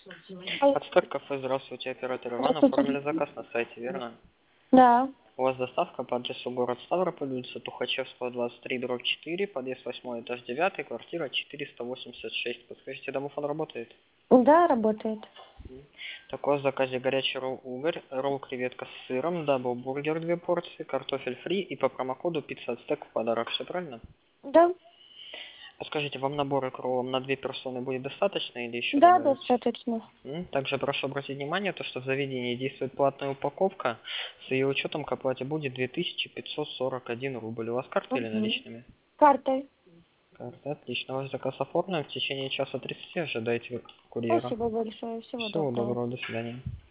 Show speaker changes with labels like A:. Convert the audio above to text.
A: Ацтек кафе, здравствуйте, оператор Иван. Оформили заказ на сайте, верно?
B: Да.
A: У вас доставка по адресу город Ставрополь, улица Тухачевского, 23, дробь 4, подъезд 8, этаж 9, квартира 486. Подскажите, домофон работает?
B: Да, работает.
A: Такой в заказе горячий ролл угорь, ролл креветка с сыром, дабл-бургер 2 порции, картофель фри и по промокоду пицца Ацтек в подарок. Все правильно?
B: Да.
A: Скажите, вам набора к роллам на 2 персоны будет достаточно или еще
B: Да,
A: добавить?
B: достаточно.
A: Также прошу обратить внимание, то, что в заведении действует платная упаковка, с ее учетом к оплате будет 2541 рубль. У вас карта или
B: Угу.
A: наличными?
B: Картой.
A: Карта, отлично. Ваш заказ оформлен. В течение часа 30 ожидайте курьера.
B: Спасибо большое. Всего
A: Всего
B: доброго.
A: доброго, до свидания.